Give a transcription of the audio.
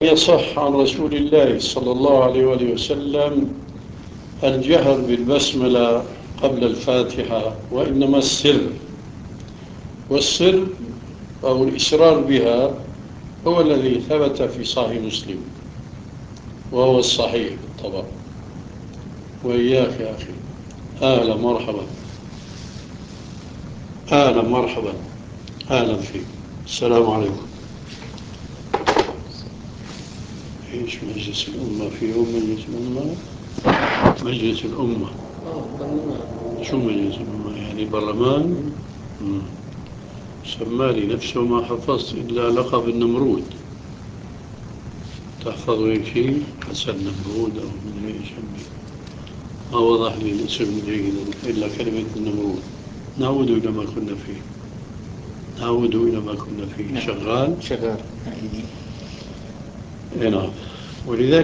يصح عن رسول الله صلى الله عليه وآله وسلم الجهر بالبسملة قبل الفاتحة، وإنما السر، والسر أو الإسرار بها هو الذي ثبت في صحيح مسلم، وهو الصحيح طبعا. وإياك يا أخي، أهلا مرحبا، أهلا مرحبا، أهلا فيك. السلام عليكم. إيش مجلس الأمة؟ في يوم مجلس الأمة؟ مجلس الأمة. شو مجلس الأمة؟ يعني برلمان؟ سمالي نفسه ما حفظت إلا لقب النمرود. تحفظ هيك شيء؟ حسن نمرود أو مدري إيش يسميه. ما وضح لي الاسم جيدا إلا كلمة النمرود. نعود إلى ما كنا فيه. نعود إلى ما كنا فيه. شغال؟ شغال. نعم. ولذلك